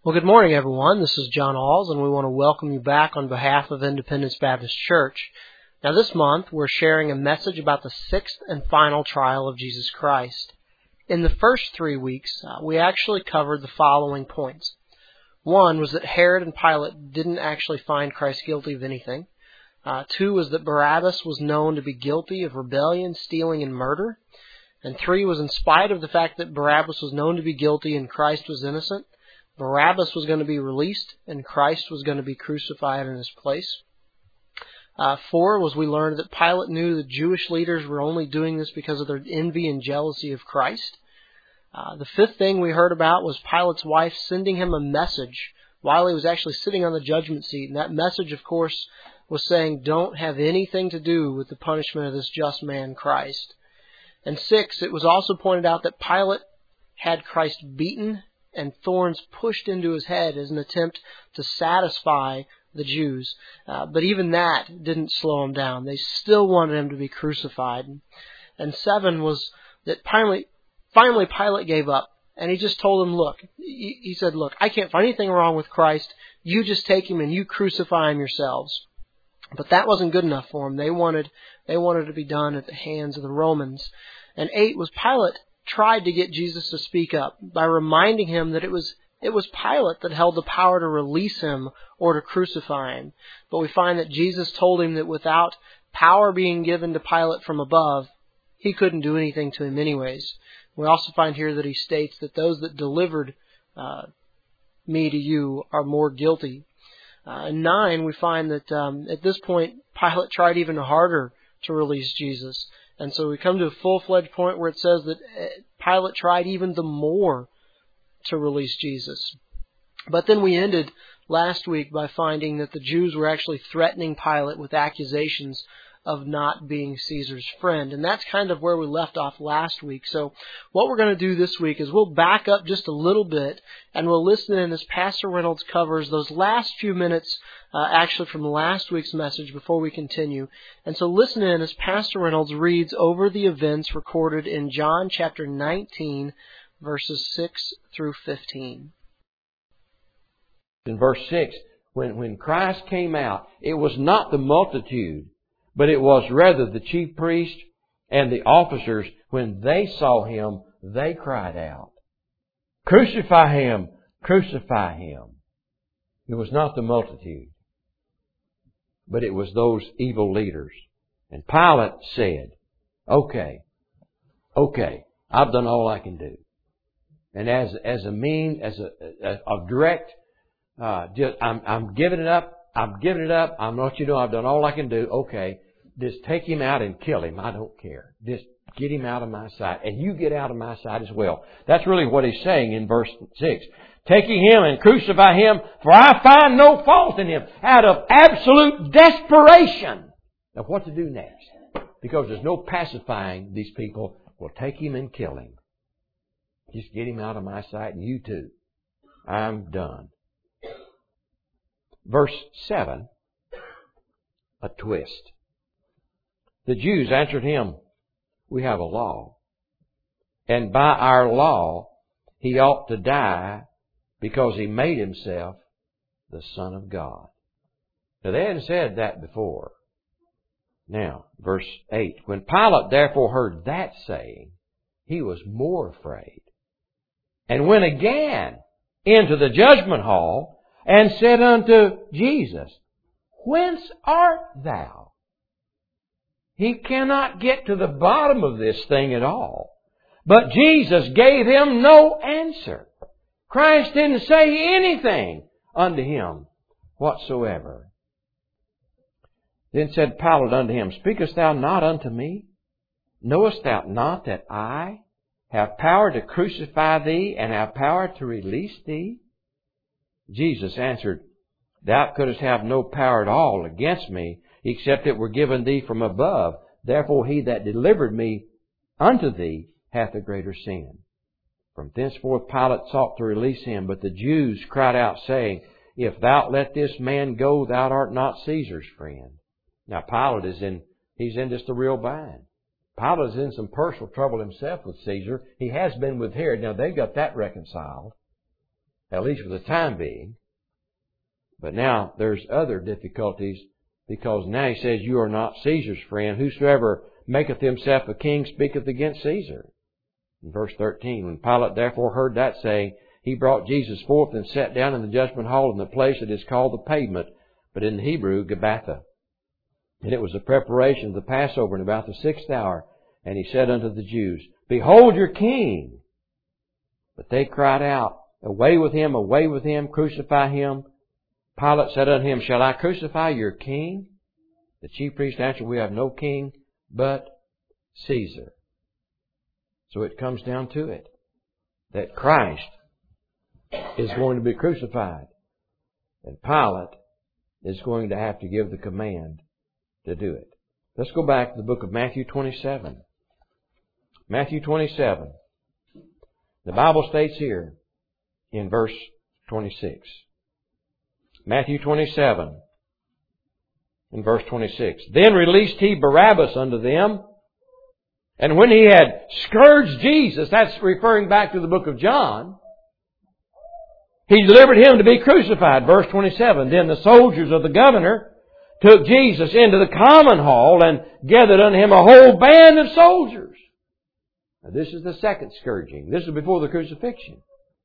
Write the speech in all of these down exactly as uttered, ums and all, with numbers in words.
Well, good morning, everyone. This is John Alls, and we want to welcome you back on behalf of Independence Baptist Church. Now, this month, we're sharing a message about the sixth and final trial of Jesus Christ. In the first three weeks, uh, we actually covered the following points. One was that Herod and Pilate didn't actually find Christ guilty of anything. Uh, two was that Barabbas was known to be guilty of rebellion, stealing, and murder. And three was in spite of the fact that Barabbas was known to be guilty and Christ was innocent, Barabbas was going to be released and Christ was going to be crucified in his place. Uh, four was we learned that Pilate knew the Jewish leaders were only doing this because of their envy and jealousy of Christ. Uh, the fifth thing we heard about was Pilate's wife sending him a message while he was actually sitting on the judgment seat. And that message, of course, was saying, don't have anything to do with the punishment of this just man, Christ. And six, it was also pointed out that Pilate had Christ beaten and thorns pushed into his head as an attempt to satisfy the Jews. Uh, but even that didn't slow him down. They still wanted him to be crucified. And seven was that finally, finally Pilate gave up. And he just told them, look, he, he said, look, I can't find anything wrong with Christ. You just take him and you crucify him yourselves. But that wasn't good enough for them. They wanted, they wanted to be done at the hands of the Romans. And eight was Pilate tried to get Jesus to speak up by reminding him that it was it was Pilate that held the power to release him or to crucify him. But we find that Jesus told him that without power being given to Pilate from above, he couldn't do anything to him anyways. We also find here that he states that those that delivered uh, me to you are more guilty. Uh, in nine, we find that um, at this point, Pilate tried even harder to release Jesus. And so we come to a full-fledged point where it says that Pilate tried even the more to release Jesus. But then we ended last week by finding that the Jews were actually threatening Pilate with accusations of not being Caesar's friend. And that's kind of where we left off last week. So what we're going to do this week is we'll back up just a little bit and we'll listen in as Pastor Reynolds covers those last few minutes uh, actually from last week's message before we continue. And so listen in as Pastor Reynolds reads over the events recorded in John chapter nineteen, verses six through fifteen. In verse six, when, when Christ came out, it was not the multitude, but it was rather the chief priests and the officers. When they saw him, they cried out, "Crucify him! Crucify him!" It was not the multitude, but it was those evil leaders. And Pilate said, okay, okay, I've done all I can do. And as as a mean, as a, a, a direct, uh, just, I'm, I'm giving it up. I'm giving it up. I'm not you know I've done all I can do. Okay, just take him out and kill him. I don't care. Just get him out of my sight, and you get out of my sight as well. That's really what he's saying in verse six. Taking him and crucify him, for I find no fault in him. Out of absolute desperation. Now what to do next? Because there's no pacifying these people. Well, take him and kill him. Just get him out of my sight, and you too. I'm done. Verse seven, a twist. The Jews answered him, we have a law, and by our law he ought to die because he made himself the Son of God. Now they hadn't said that before. Now, verse eight. When Pilate therefore heard that saying, he was more afraid, and went again into the judgment hall, and said unto Jesus, whence art thou? He cannot get to the bottom of this thing at all. But Jesus gave him no answer. Christ didn't say anything unto him whatsoever. Then said Pilate unto him, speakest thou not unto me? Knowest thou not that I have power to crucify thee, and have power to release thee? Jesus answered, thou couldst have no power at all against me, except it were given thee from above. Therefore he that delivered me unto thee hath a greater sin. From thenceforth Pilate sought to release him, but the Jews cried out, saying, if thou let this man go, thou art not Caesar's friend. Now Pilate is in, he's in just a real bind. Pilate is in some personal trouble himself with Caesar. He has been with Herod. Now they've got that reconciled. at least for the time being. But now there's other difficulties, because now he says, you are not Caesar's friend. Whosoever maketh himself a king speaketh against Caesar. In verse thirteen, when Pilate therefore heard that saying, he brought Jesus forth and sat down in the judgment hall in the place that is called the Pavement, but in the Hebrew, Gabbatha. And it was the preparation of the Passover in about the sixth hour. And he said unto the Jews, behold your king! But they cried out, away with him, away with him, crucify him. Pilate said unto him, shall I crucify your king? The chief priests answered, we have no king but Caesar. So it comes down to it, that Christ is going to be crucified. And Pilate is going to have to give the command to do it. Let's go back to the book of Matthew twenty-seven. Matthew twenty-seven. The Bible states here in verse twenty-six. Matthew twenty-seven in verse twenty-six. Then released he Barabbas unto them. And when he had scourged Jesus, that's referring back to the book of John, he delivered him to be crucified. Verse twenty-seven. Then the soldiers of the governor took Jesus into the common hall and gathered unto him a whole band of soldiers. Now this is the second scourging. This is before the crucifixion.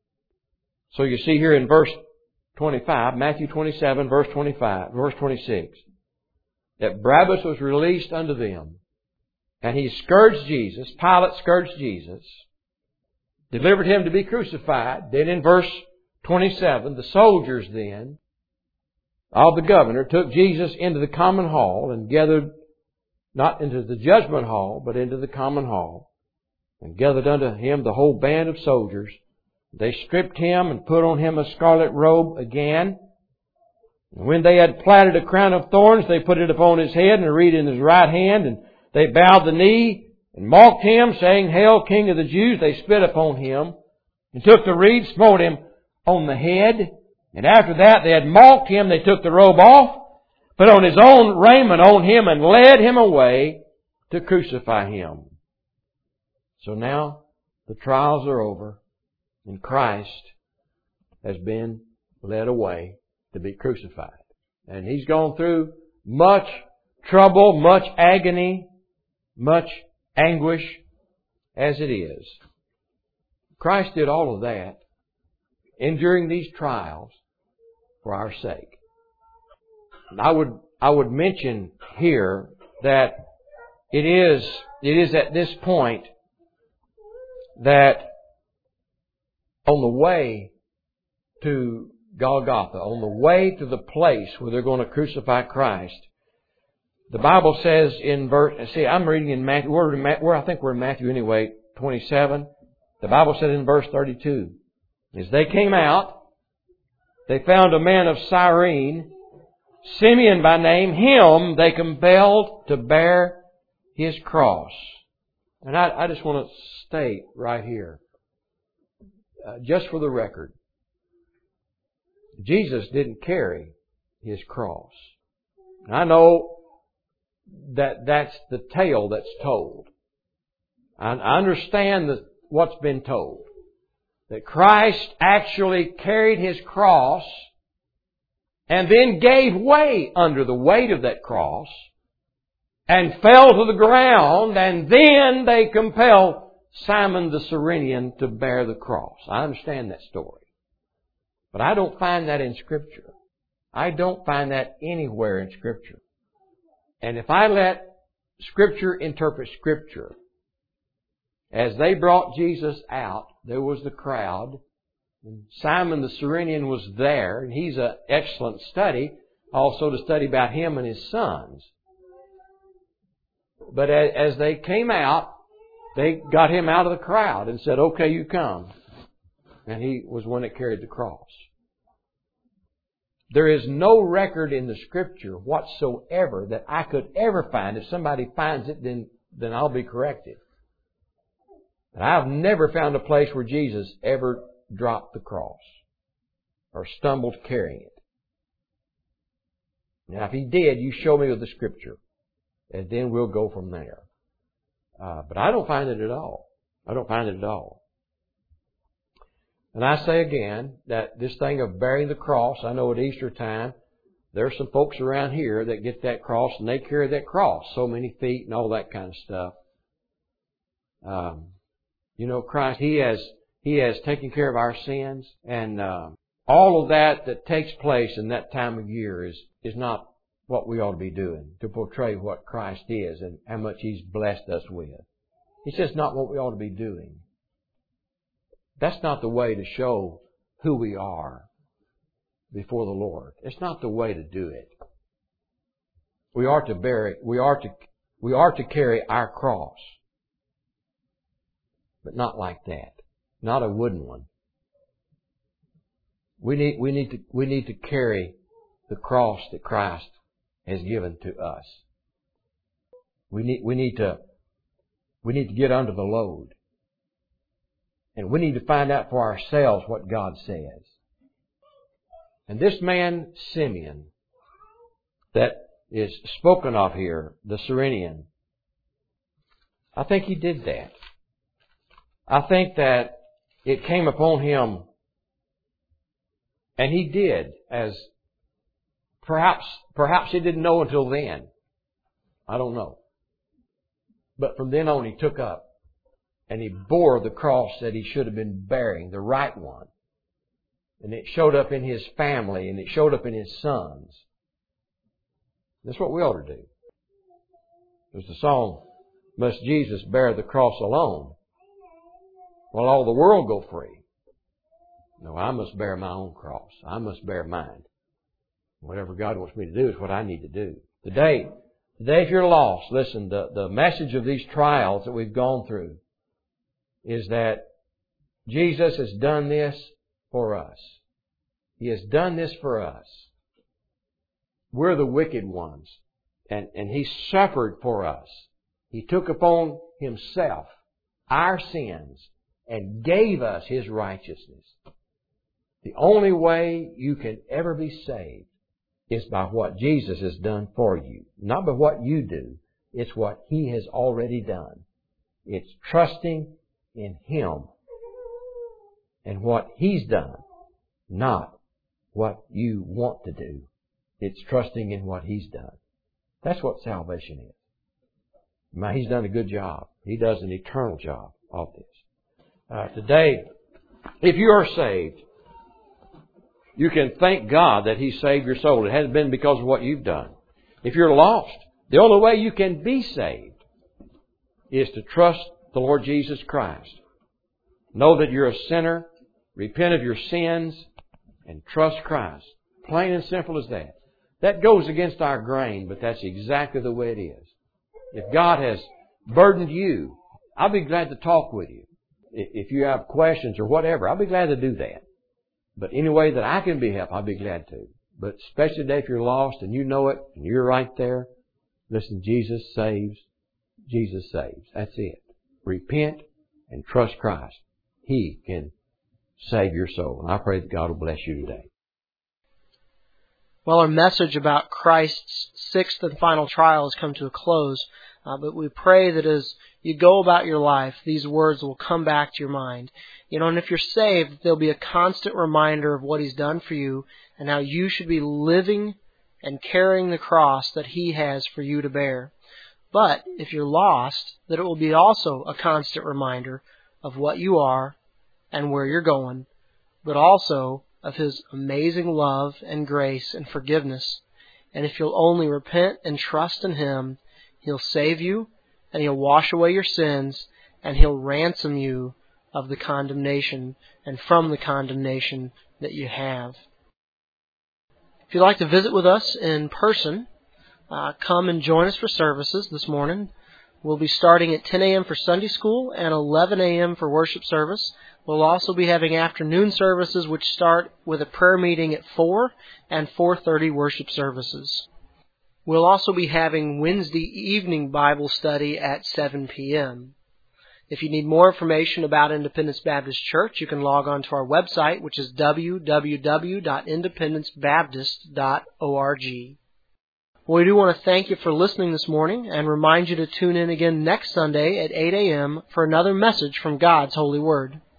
So you see here in verse twenty-five, Matthew twenty-seven, verse twenty-five, verse twenty-six, that Barabbas was released unto them, and he scourged Jesus. Pilate scourged Jesus, delivered him to be crucified. Then in verse twenty-seven, the soldiers then of the governor took Jesus into the common hall and gathered, not into the judgment hall, but into the common hall, and gathered unto him the whole band of soldiers. They stripped him and put on him a scarlet robe again. And when they had platted a crown of thorns, they put it upon his head and a reed in his right hand. And they bowed the knee and mocked him, saying, Hail, King of the Jews! They spit upon him and took the reed, smote him on the head. And after that they had mocked him, they took the robe off, put on his own raiment on him, and led him away to crucify him. So now the trials are over, and Christ has been led away to be crucified. And He's gone through much trouble, much agony, much anguish as it is. Christ did all of that, enduring these trials for our sake. And I would I would mention here that it is it is at this point that on the way to Golgotha, on the way to the place where they're going to crucify Christ, the Bible says in verse, see, I'm reading in Matthew, we're in, where I think we're in Matthew anyway, twenty-seven. The Bible said in verse thirty-two, as they came out, they found a man of Cyrene, Simeon by name. Him they compelled to bear his cross. And I, I just want to state right here, uh, just for the record, Jesus didn't carry His cross. And I know that that's the tale that's told. I, I understand the, what's been told. That Christ actually carried His cross and then gave way under the weight of that cross and fell to the ground, and then they compelled Simon the Cyrenian to bear the cross. I understand that story. But I don't find that in Scripture. I don't find that anywhere in Scripture. And if I let Scripture interpret Scripture, as they brought Jesus out, there was the crowd. And Simon the Cyrenian was there, and he's an excellent study, also to study about him and his sons. But as they came out, they got him out of the crowd and said, okay, you come. And he was one that carried the cross. There is no record in the Scripture whatsoever that I could ever find. If somebody finds it, then, then I'll be corrected. And I've never found a place where Jesus ever dropped the cross or stumbled carrying it. Now, if He did, you show me with the Scripture, and then we'll go from there. Uh, but I don't find it at all. I don't find it at all. And I say again that this thing of bearing the cross, I know at Easter time, there are some folks around here that get that cross and they carry that cross so many feet and all that kind of stuff. Um, you know, Christ, He has He has taken care of our sins, and uh, all of that that takes place in that time of year is is not what we ought to be doing to portray what Christ is and how much He's blessed us with. It's just not what we ought to be doing. That's not the way to show who we are before the Lord. It's not the way to do it. We are to bear it. We are to we are to carry our cross, but not like that. Not a wooden one. We need we need to we need to carry the cross that Christ has given to us. We need we need to we need to get under the load. And we need to find out for ourselves what God says. And this man, Simeon, that is spoken of here, the Cyrenian, I think he did that. I think that it came upon him, and he did, as perhaps perhaps he didn't know until then. I don't know. But from then on he took up and he bore the cross that he should have been bearing, the right one. And it showed up in his family, and it showed up in his sons. That's what we ought to do. There's the song, "Must Jesus bear the cross alone, while all the world go free?" No, I must bear my own cross. I must bear mine. Whatever God wants me to do is what I need to do. Today, today if you're lost, listen, the, the message of these trials that we've gone through is that Jesus has done this for us. He has done this for us. We're the wicked ones. And, and He suffered for us. He took upon Himself our sins and gave us His righteousness. The only way you can ever be saved is by what Jesus has done for you. Not by what you do. It's what He has already done. It's trusting in Him and what He's done, not what you want to do. It's trusting in what He's done. That's what salvation is. Now, He's done a good job. He does an eternal job of this. Uh, today, if you are saved, you can thank God that He saved your soul. It hasn't been because of what you've done. If you're lost, the only way you can be saved is to trust the Lord Jesus Christ. Know that you're a sinner, repent of your sins, and trust Christ. Plain and simple as that. That goes against our grain, but that's exactly the way it is. If God has burdened you, I'll be glad to talk with you. If you have questions or whatever, I'll be glad to do that. But any way that I can be helped, I'll be glad to. But especially today if you're lost and you know it and you're right there, listen, Jesus saves. Jesus saves. That's it. Repent and trust Christ. He can save your soul. And I pray that God will bless you today. Well, our message about Christ's sixth and final trial has come to a close, uh, but we pray that as you go about your life, these words will come back to your mind. You know, and if you're saved, there'll be a constant reminder of what He's done for you and how you should be living and carrying the cross that He has for you to bear. But if you're lost, that it will be also a constant reminder of what you are and where you're going, but also of His amazing love and grace and forgiveness. And if you'll only repent and trust in Him, He'll save you, and He'll wash away your sins, and He'll ransom you of the condemnation and from the condemnation that you have. If you'd like to visit with us in person, uh, come and join us for services this morning. We'll be starting at ten a.m. for Sunday school and eleven a.m. for worship service. We'll also be having afternoon services which start with a prayer meeting at four and four thirty worship services. We'll also be having Wednesday evening Bible study at seven p.m. If you need more information about Independence Baptist Church, you can log on to our website, which is w w w dot independence baptist dot org. Well, we do want to thank you for listening this morning and remind you to tune in again next Sunday at eight a.m. for another message from God's Holy Word.